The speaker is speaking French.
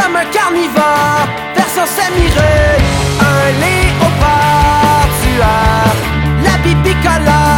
comme un carnivore, version samiré, un léopard tueur, la bibicolore.